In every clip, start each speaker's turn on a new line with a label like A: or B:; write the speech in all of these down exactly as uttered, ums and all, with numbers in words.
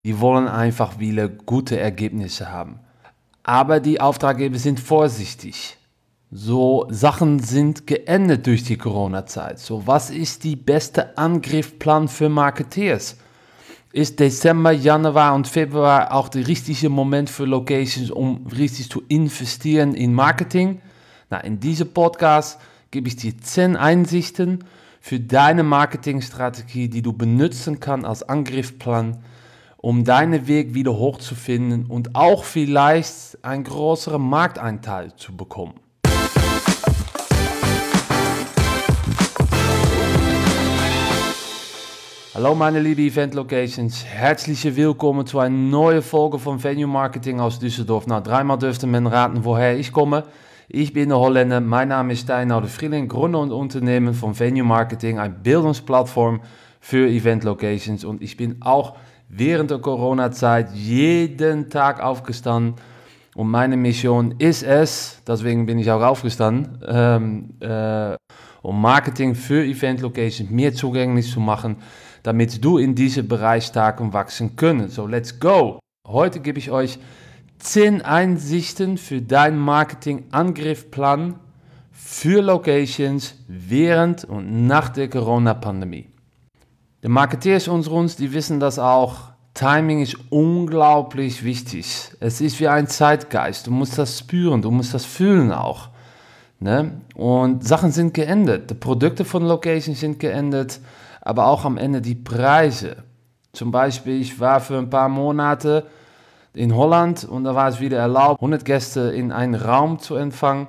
A: Die wollen einfach viele gute Ergebnisse haben. Aber die Auftraggeber sind vorsichtig. So, Sachen sind geändert durch die Corona-Zeit. So, was ist die beste Angriffsplan für Marketeers? Ist Dezember, Januar und Februar auch der richtige Moment für Locations, um richtig zu investieren in Marketing? Na, in diesem Podcast gebe ich dir zehn Einsichten für deine Marketingstrategie, die du benutzen kannst als Angriffsplan, um deinen Weg wieder hochzufinden und auch vielleicht einen größeren Markteinteil zu bekommen. Hallo meine liebe Event Locations, herzlich willkommen zu einer neuen Folge von Venue Marketing aus Düsseldorf. Nou, dreimal dürfte men raten, woher ich komme. Ich bin der Holländer, mein Name ist Stijn Frieling, Gründer und Unternehmen von Venue Marketing, eine Bildungsplattform für Event Locations. Und ich bin auch während der Corona-Zeit jeden Tag aufgestanden. Und meine Mission ist es, deswegen bin ich auch aufgestanden, ähm, äh, um Marketing für Event Locations mehr zugänglich zu machen, damit du in diesem Bereich stark und wachsen können. So, let's go! Heute gebe ich euch zehn Einsichten für deinen Marketing-Angriffsplan für Locations während und nach der Corona-Pandemie. Die Marketeers unter uns, die wissen das auch. Timing ist unglaublich wichtig. Es ist wie ein Zeitgeist. Du musst das spüren, du musst das fühlen auch. Ne? Und Sachen sind geändert. Die Produkte von Locations sind geändert, aber auch am Ende die Preise. Zum Beispiel, ich war für ein paar Monate in Holland und da war es wieder erlaubt, hundert Gäste in einen Raum zu empfangen.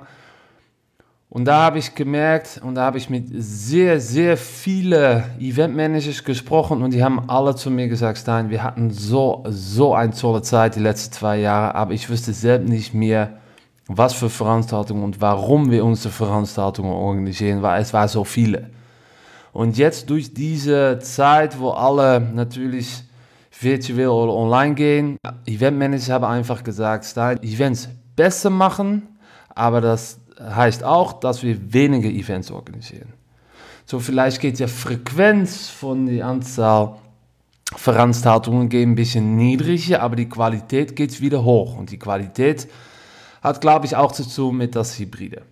A: Und da habe ich gemerkt und da habe ich mit sehr, sehr vielen Eventmanagers gesprochen und die haben alle zu mir gesagt, Stijn, wir hatten so, so eine tolle Zeit die letzten zwei Jahre, aber ich wusste selbst nicht mehr, was für Veranstaltungen und warum wir unsere Veranstaltungen organisieren, weil es war so viele. Und jetzt durch diese Zeit, wo alle natürlich virtuell oder online gehen, Eventmanager haben einfach gesagt, Stijn, Events besser machen, aber das heißt auch, dass wir weniger Events organisieren. So vielleicht geht die Frequenz von der Anzahl Veranstaltungen geht ein bisschen niedriger, aber die Qualität geht wieder hoch. Und die Qualität hat, glaube ich, auch zu tun mit das Hybride.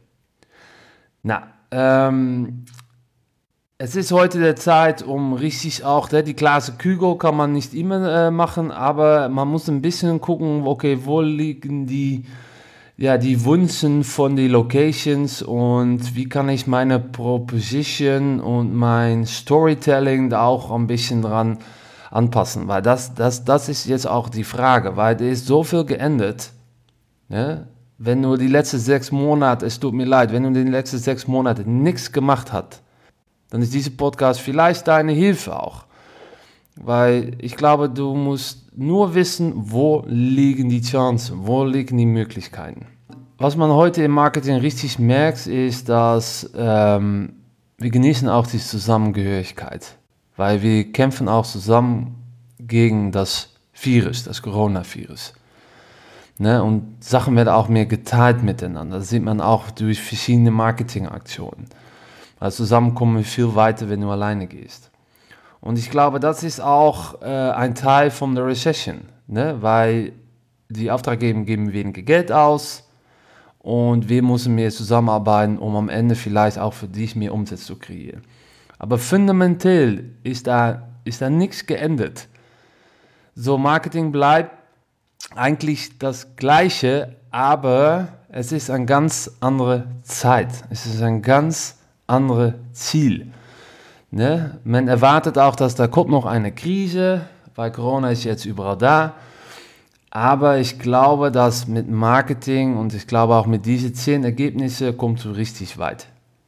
A: Na, ähm, es ist heute der Zeit, um richtig auch, die Klasse Kügel kann man nicht immer äh, machen, aber man muss ein bisschen gucken, okay, wo liegen die, ja, die Wünsche von den Locations und wie kann ich meine Proposition und mein Storytelling da auch ein bisschen dran anpassen, weil das, das, das ist jetzt auch die Frage, weil da ist so viel geändert, ne? Wenn du die letzten sechs Monate, es tut mir leid, wenn du in den letzten sechs Monaten nichts gemacht hast, dann ist dieser Podcast vielleicht deine Hilfe auch. Weil ich glaube, du musst nur wissen, wo liegen die Chancen, wo liegen die Möglichkeiten. Was man heute im Marketing richtig merkt, ist, dass ähm, wir genießen auch die Zusammengehörigkeit. Weil wir kämpfen auch zusammen gegen das Virus, das Coronavirus. Ne? Und Sachen werden auch mehr geteilt miteinander. Das sieht man auch durch verschiedene Marketingaktionen. Also zusammen kommen wir viel weiter, wenn du alleine gehst. Und ich glaube, das ist auch äh, ein Teil von der Recession, ne? Weil die Auftraggeber geben weniger Geld aus und wir müssen mehr zusammenarbeiten, um am Ende vielleicht auch für dich mehr Umsatz zu kreieren. Aber fundamental ist da, ist da nichts geändert. So, Marketing bleibt eigentlich das Gleiche, aber es ist eine ganz andere Zeit. Es ist ein ganz andere Ziel. Ne? Man erwartet auch, dass da kommt noch eine Krise, weil Corona ist jetzt überall da. Aber ich glaube, dass mit Marketing und ich glaube auch mit diesen zehn Ergebnissen kommst du richtig weit.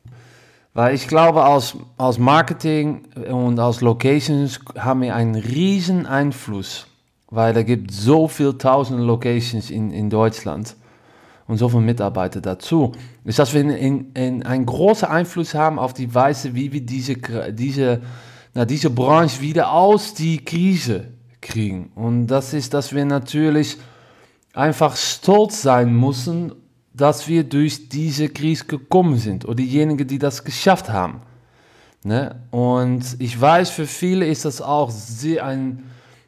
A: Weil ich glaube, als, als Marketing und als Locations haben wir einen riesen Einfluss, weil da gibt so viele tausende Locations in, in Deutschland. Und so viele Mitarbeiter dazu, ist, dass wir in, in, in einen großen Einfluss haben auf die Weise, wie wir diese, diese, na, diese Branche wieder aus die Krise kriegen. Und das ist, dass wir natürlich einfach stolz sein müssen, dass wir durch diese Krise gekommen sind oder diejenigen, die das geschafft haben. Ne? Und ich weiß, für viele ist das auch sehr ein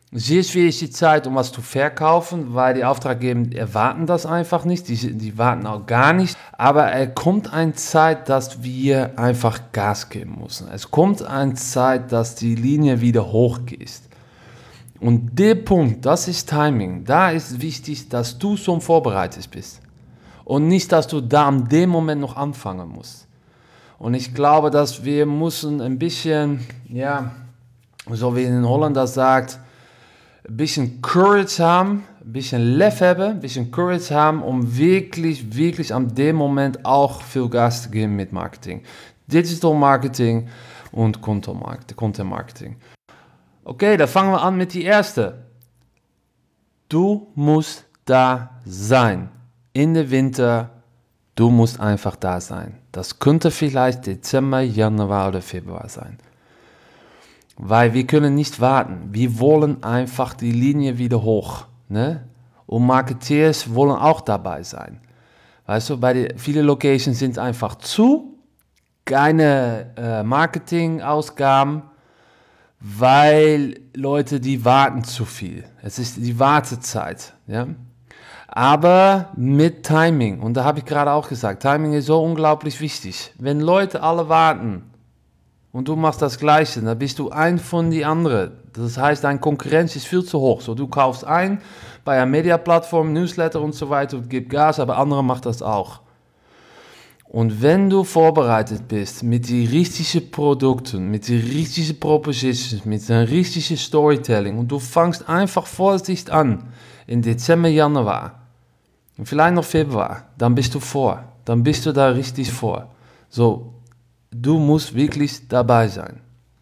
A: Sehr schwierig die Zeit, um was zu verkaufen, weil die Auftraggeber erwarten das einfach nicht, die, die warten auch gar nicht. Aber es kommt eine Zeit, dass wir einfach Gas geben müssen. Es kommt eine Zeit, dass die Linie wieder hochgeht. Und der Punkt, das ist Timing. Da ist wichtig, dass du schon vorbereitet bist. Und nicht, dass du da an dem Moment noch anfangen musst. Und ich glaube, dass wir müssen ein bisschen, ja, so wie in Holland das sagt, ein bisschen Courage haben, ein bisschen Lev haben, ein bisschen Courage haben, um wirklich, wirklich an dem Moment auch viel Gas zu geben mit Marketing. Digital Marketing und Content Marketing. Okay, dann fangen wir an mit die erste. Du musst da sein. In der Winter, du musst einfach da sein. Das könnte vielleicht Dezember, Januar oder Februar sein. Weil wir können nicht warten. Wir wollen einfach die Linie wieder hoch. Ne? Und Marketeers wollen auch dabei sein. Weißt du, bei den vielen Locations sind einfach zu. Keine äh, Marketingausgaben, weil Leute, die warten zu viel. Es ist die Wartezeit. Ja? Aber mit Timing. Und da habe ich gerade auch gesagt, Timing ist so unglaublich wichtig. Wenn Leute alle warten, und du machst das Gleiche, dann bist du ein von die anderen. Das heißt, deine Konkurrenz ist viel zu hoch. So, du kaufst ein bei einer Media-Plattform, Newsletter und so weiter und gibst Gas, aber andere machen das auch. Und wenn du vorbereitet bist mit den richtigen Produkten, mit den richtigen Propositions, mit dem richtigen Storytelling und du fängst einfach vorsichtig an in Dezember, Januar und vielleicht noch Februar, dann bist du vor. Dann bist du da richtig vor. So, du musst wirklich dabei sein.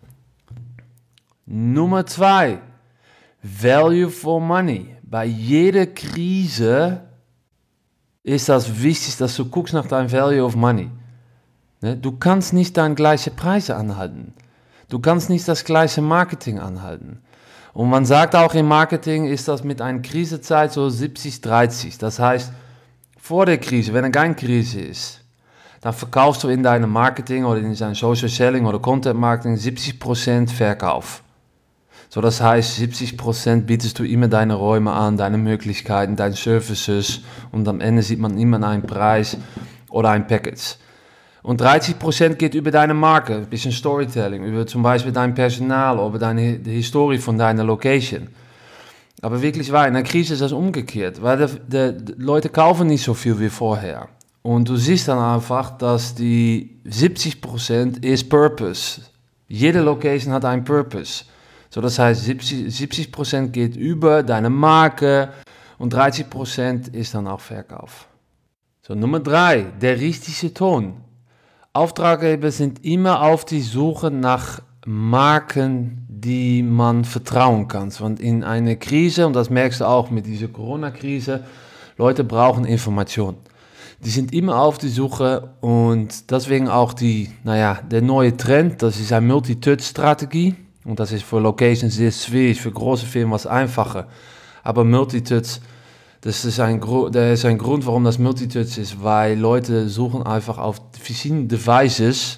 A: Nummer zwei, Value for Money. Bei jeder Krise ist das wichtig, dass du guckst nach deinem Value of Money. Du kannst nicht deine gleiche Preise anhalten. Du kannst nicht das gleiche Marketing anhalten. Und man sagt auch im Marketing ist das mit einer Krisezeit so siebzig dreißig. Das heißt, vor der Krise, wenn es keine Krise ist, dann verkaufst du in deinem Marketing oder in deinem Social Selling oder Content Marketing siebzig Prozent Verkauf. So, das heißt, siebzig Prozent bietest du immer deine Räume an, deine Möglichkeiten, deine Services und am Ende sieht man immer einen Preis oder ein Package. Und dreißig Prozent geht über deine Marke, ein bisschen Storytelling, über zum Beispiel dein Personal oder deine die Historie von deiner Location. Aber wirklich wahr, in der Krise ist das umgekehrt, weil die, die, die Leute kaufen nicht so viel wie vorher. Und du siehst dann einfach, dass die siebzig Prozent ist Purpose. Jede Location hat einen Purpose. So, das heißt, siebzig Prozent geht über deine Marke und dreißig Prozent ist dann auch Verkauf. So, Nummer drei, der richtige Ton. Auftraggeber sind immer auf die Suche nach Marken, die man vertrauen kann. Und in einer Krise, und das merkst du auch mit dieser Corona-Krise, Leute brauchen Informationen. Die sind immer auf die Suche und deswegen auch die, naja, der neue Trend, das ist eine Multi-Touch-Strategie. Und das ist für Locations sehr schwierig, für große Firmen was einfacher. Aber Multitouch, das ist ein, das ist ein Grund, warum das Multitouch ist, weil Leute suchen einfach auf verschiedenen Devices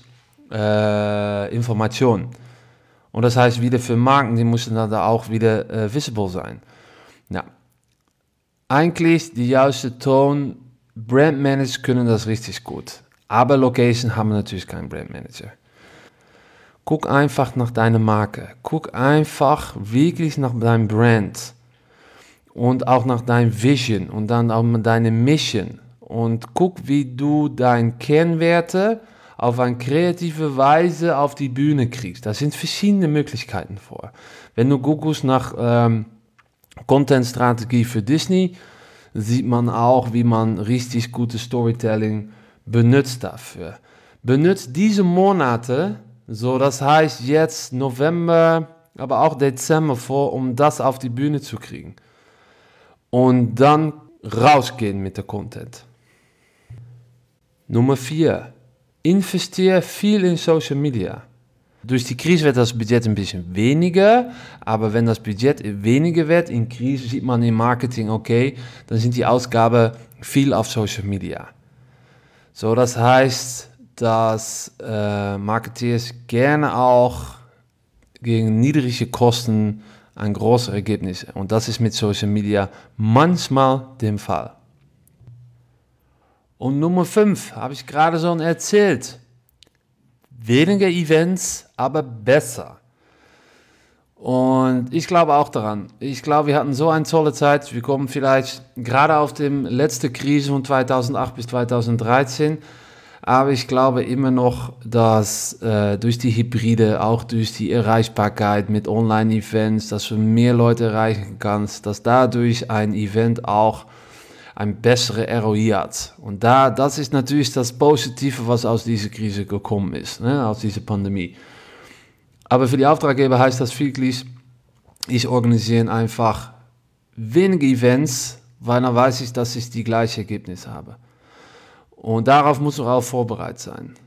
A: äh, Informationen. Und das heißt wieder für Marken, die müssen dann da auch wieder äh, visible sein. Ja. Eigentlich die juiste Ton, Brandmanager können das richtig gut. Aber Location haben natürlich keinen Brandmanager. Guck einfach nach deiner Marke. Guck einfach wirklich nach deinem Brand. Und auch nach deinem Vision und dann auch nach deiner Mission. Und guck, wie du deine Kernwerte auf eine kreative Weise auf die Bühne kriegst. Da sind verschiedene Möglichkeiten vor. Wenn du googelst nach ähm, Content-Strategie für Disney, sieht man auch, wie man richtig gutes Storytelling benutzt dafür. Benutzt diese Monate, so das heißt jetzt November, aber auch Dezember vor, um das auf die Bühne zu kriegen. Und dann rausgehen mit der Content. Nummer vier. Investiere viel in Social Media. Durch die Krise wird das Budget ein bisschen weniger, aber wenn das Budget weniger wird, in Krise sieht man im Marketing, okay, dann sind die Ausgaben viel auf Social Media. So, das heißt, dass äh, Marketeers gerne auch gegen niedrige Kosten ein großes Ergebnis. Und das ist mit Social Media manchmal der Fall. Und Nummer fünf, habe ich gerade schon erzählt. Weniger Events, aber besser. Und ich glaube auch daran. Ich glaube, wir hatten so eine tolle Zeit. Wir kommen vielleicht gerade auf die letzte Krise von zweitausendacht bis zweitausenddreizehn. Aber ich glaube immer noch, dass äh, durch die Hybride, auch durch die Erreichbarkeit mit Online-Events, dass du mehr Leute erreichen kannst, dass dadurch ein Event auch ein bessere R O I hat. Und da, das ist natürlich das Positive, was aus dieser Krise gekommen ist, ne, aus dieser Pandemie. Aber für die Auftraggeber heißt das wirklich, ich organisiere einfach wenige Events, weil dann weiß ich, dass ich die gleichen Ergebnisse habe. Und darauf muss man auch vorbereitet sein.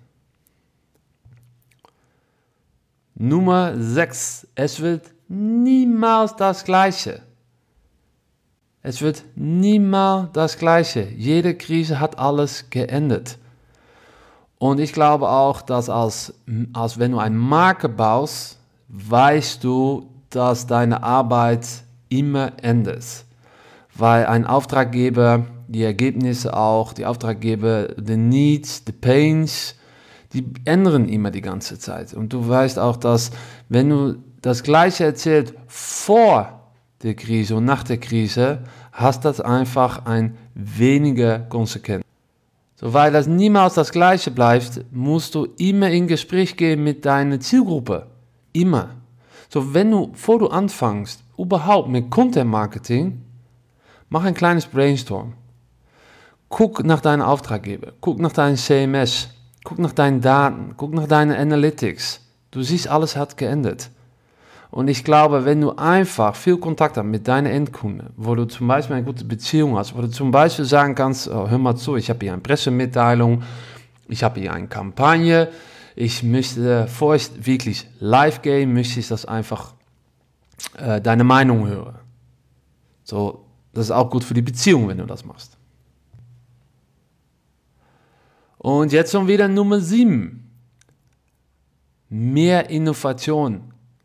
A: Nummer sechs. Es wird niemals das Gleiche. Es wird niemals das Gleiche. Jede Krise hat alles geändert. Und ich glaube auch, dass als, als wenn du eine Marke baust, weißt du, dass deine Arbeit immer ändert. Weil ein Auftraggeber, die Ergebnisse auch, die Auftraggeber, die Needs, die Pains, die ändern immer die ganze Zeit. Und du weißt auch, dass wenn du das Gleiche erzählst vor der Krise und nach der Krise, hast das einfach ein weniger Konsequenz. So, weil das niemals das Gleiche bleibt, musst du immer in Gespräch gehen mit deiner Zielgruppe. Immer. So, wenn du, bevor du anfängst, überhaupt mit Content Marketing, mach ein kleines Brainstorm. Guck nach deinen Auftraggeber, guck nach deinem C M S, guck nach deinen Daten, guck nach deinen Analytics. Du siehst, alles hat geändert. Und ich glaube, wenn du einfach viel Kontakt hast mit deinen Endkunden, wo du zum Beispiel eine gute Beziehung hast, wo du zum Beispiel sagen kannst, oh, hör mal zu, ich habe hier eine Pressemitteilung, ich habe hier eine Kampagne, ich möchte, bevor ich wirklich live gehe, möchte ich das einfach äh, deine Meinung hören. So, das ist auch gut für die Beziehung, wenn du das machst. Und jetzt schon wieder Nummer sieben. Mehr Innovation.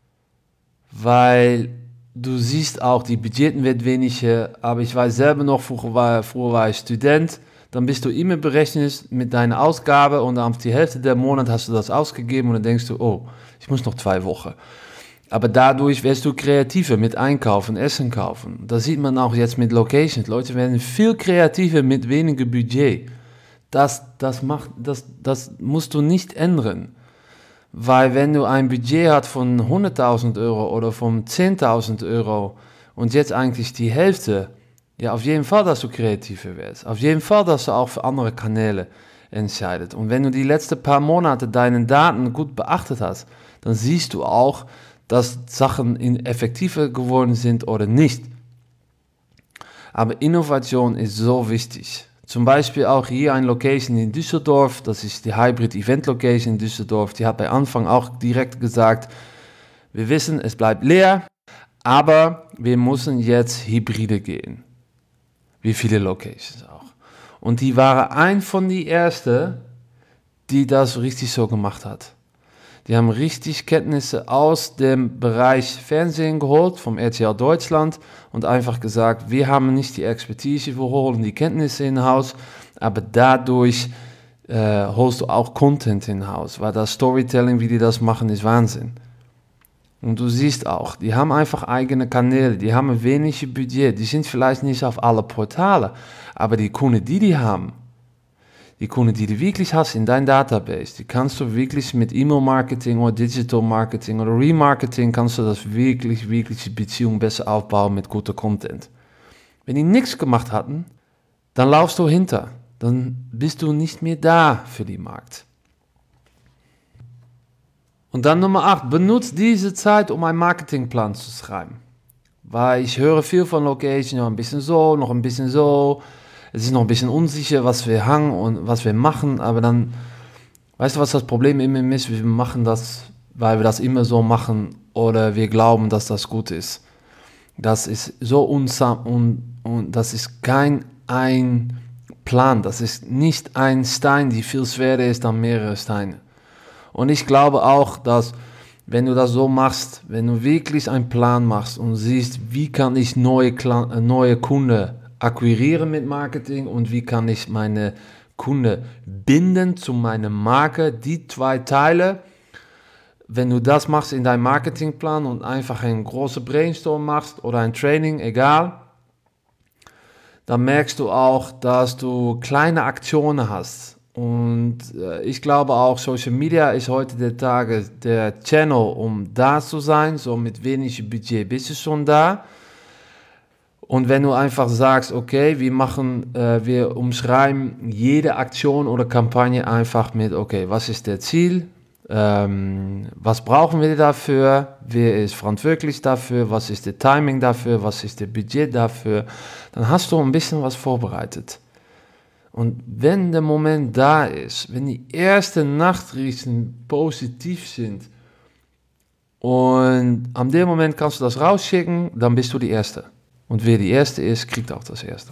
A: Weil du siehst auch, die Budgeten wird weniger, aber ich weiß selber noch, früher war, früher war ich Student, dann bist du immer berechnet mit deiner Ausgabe und auf die Hälfte der Monat hast du das ausgegeben und dann denkst du, oh, ich muss noch zwei Wochen. Aber dadurch wirst du kreativer mit Einkaufen, Essen kaufen. Das sieht man auch jetzt mit Locations. Leute werden viel kreativer mit weniger Budget. Das, das, macht, das, das musst du nicht ändern. Weil wenn du ein Budget hast von hunderttausend Euro oder von zehntausend Euro und jetzt eigentlich die Hälfte, ja, auf jeden Fall, dass du kreativer wirst. Auf jeden Fall, dass du auch für andere Kanäle entscheidest. Und wenn du die letzten paar Monate deine Daten gut beachtet hast, dann siehst du auch, dass Sachen effektiver geworden sind oder nicht. Aber Innovation ist so wichtig. Zum Beispiel auch hier eine Location in Düsseldorf, das ist die Hybrid Event Location in Düsseldorf, die hat bei Anfang auch direkt gesagt, wir wissen, es bleibt leer, aber wir müssen jetzt Hybride gehen. Wie viele Locations auch. Und die waren ein von den ersten, die das richtig so gemacht hat. Die haben richtig Kenntnisse aus dem Bereich Fernsehen geholt, vom R T L Deutschland und einfach gesagt, wir haben nicht die Expertise, wir holen die Kenntnisse in Haus, aber dadurch äh, holst du auch Content in Haus, weil das Storytelling, wie die das machen, ist Wahnsinn. Und du siehst auch, die haben einfach eigene Kanäle, die haben ein wenig Budget, die sind vielleicht nicht auf alle Portale, aber die Kunden, die die haben, die Kunden, die du wirklich hast in deinem Database, die kannst du wirklich mit E-Mail-Marketing oder Digital-Marketing oder Remarketing, kannst du das wirklich, wirklich die Beziehung besser aufbauen mit guter Content. Wenn die nichts gemacht hatten, dann laufst du hinter, dann bist du nicht mehr da für den Markt. Und dann Nummer acht, benutzt diese Zeit, um einen Marketingplan zu schreiben. Weil ich höre viel von Location, ja, ein bisschen so, noch ein bisschen so. Es ist noch ein bisschen unsicher, was wir hangen und was wir machen, aber dann, weißt du, was das Problem immer ist? Wir machen das, weil wir das immer so machen oder wir glauben, dass das gut ist. Das ist so unsam und, und das ist kein ein Plan, das ist nicht ein Stein, die viel schwerer ist als mehrere Steine. Und ich glaube auch, dass wenn du das so machst, wenn du wirklich einen Plan machst und siehst, wie kann ich neue, Kla- neue Kunden akquirieren mit Marketing und wie kann ich meine Kunden binden zu meiner Marke, die zwei Teile, wenn du das machst in deinem Marketingplan und einfach einen großen Brainstorm machst oder ein Training, egal, dann merkst du auch, dass du kleine Aktionen hast. Und äh, ich glaube auch, Social Media ist heute der Tage der Channel, um da zu sein. So mit wenig Budget bist du schon da. Und wenn du einfach sagst, okay, wir machen, äh, wir umschreiben jede Aktion oder Kampagne einfach mit, okay, was ist der Ziel? Ähm, was brauchen wir dafür? Wer ist verantwortlich dafür? Was ist der Timing dafür? Was ist der Budget dafür? Dann hast du ein bisschen was vorbereitet. Und wenn der Moment da ist, wenn die ersten Nachrichten positiv sind und an dem Moment kannst du das rausschicken, dann bist du die Erste. Und wer die Erste ist, kriegt auch das Erste.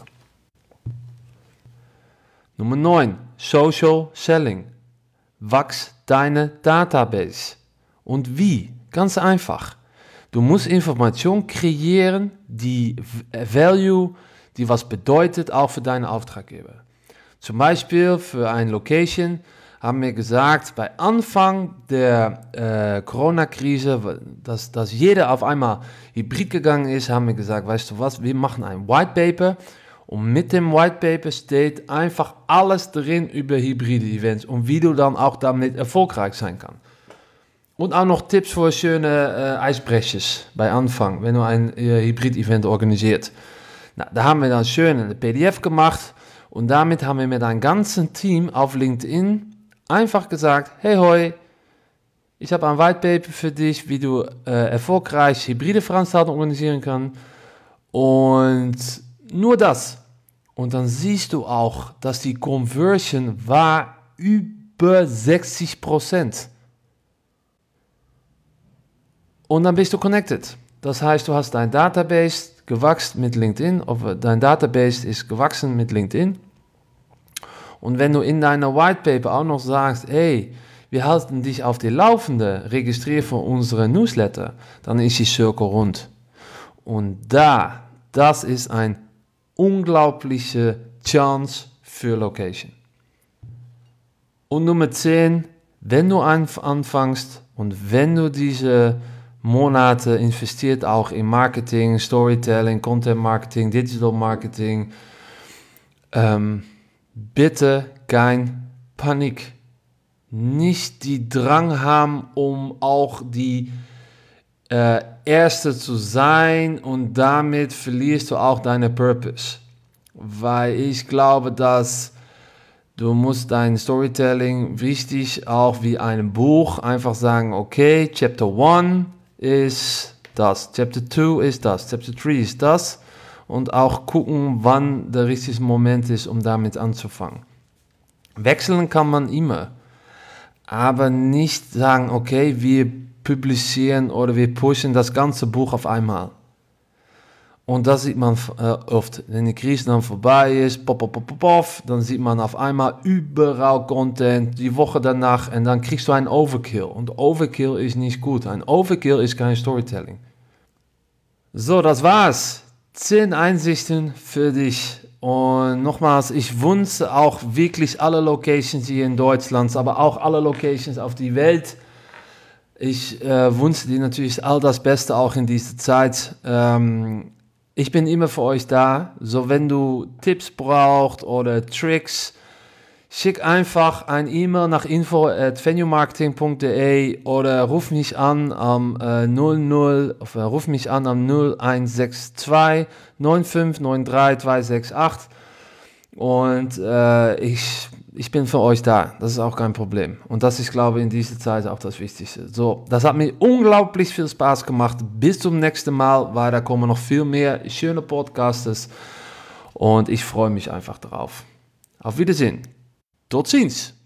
A: Nummer neun. Social Selling. Wachs deine Database. Und wie? Ganz einfach. Du musst Informationen kreieren, die Value, die was bedeutet, auch für deine Auftraggeber. Zum Beispiel für eine Location haben wir gesagt, bei Anfang der äh, Corona-Krise, dass, dass jeder auf einmal hybrid gegangen ist, haben wir gesagt, weißt du was, wir machen ein White Paper. Und mit dem White Paper steht einfach alles drin über hybride Events und wie du dann auch damit erfolgreich sein kannst. Und auch noch Tipps für schöne äh, Eisbrechers bei Anfang, wenn du ein äh, Hybrid-Event organisiert. Na, da haben wir dann schön eine P D F gemacht und damit haben wir mit einem ganzen Team auf LinkedIn einfach gesagt, hey hoi, ich habe ein White Paper für dich, wie du äh, erfolgreich hybride Veranstaltungen organisieren kannst. Und nur das. Und dann siehst du auch, dass die Conversion war über sechzig Prozent. Und dann bist du connected. Das heißt, du hast dein Database gewachsen mit LinkedIn, oder dein Database ist gewachsen mit LinkedIn. Und wenn du in deiner White Paper auch noch sagst, hey, wir halten dich auf die Laufende, registriere für unsere Newsletter, dann ist die Circle rund. Und da, das ist ein unglaubliche Chance für Location. Und Nummer zehn, wenn du anfängst und wenn du diese Monate investiert auch in Marketing, Storytelling, Content Marketing, Digital Marketing, ähm, bitte kein Panik. Nicht die Drang haben, um auch die äh, Erste zu sein und damit verlierst du auch deine Purpose. Weil ich glaube, dass du musst dein Storytelling wichtig, auch wie ein Buch, einfach sagen, okay, Chapter one ist das, Chapter two ist das, Chapter three ist das und auch gucken, wann der richtige Moment ist, um damit anzufangen. Wechseln kann man immer, aber nicht sagen, okay, wir publizieren oder wir pushen das ganze Buch auf einmal. Und das sieht man äh, oft, wenn die Krise dann vorbei ist, pop, pop, pop, pop, pop, dann sieht man auf einmal überall Content, die Woche danach und dann kriegst du einen Overkill. Und Overkill ist nicht gut. Ein Overkill ist kein Storytelling. So, das war's. zehn Einsichten für dich. Und nochmals, ich wünsche auch wirklich alle Locations hier in Deutschland, aber auch alle Locations auf die Welt. Ich äh, wünsche dir natürlich all das Beste auch in dieser Zeit. Ähm, ich bin immer für euch da. So, wenn du Tipps brauchst oder Tricks, schick einfach ein E-Mail nach info at venuemarketing punkt de oder ruf mich an am äh, null null, of, äh, ruf mich an am null eins sechs zwei neun fünf neun drei zwei sechs acht und äh, ich Ich bin für euch da, das ist auch kein Problem. Und das ist, glaube ich, in dieser Zeit auch das Wichtigste. So, das hat mir unglaublich viel Spaß gemacht. Bis zum nächsten Mal, weil da kommen noch viel mehr schöne Podcasts. Und ich freue mich einfach drauf. Auf Wiedersehen. Tot ziens.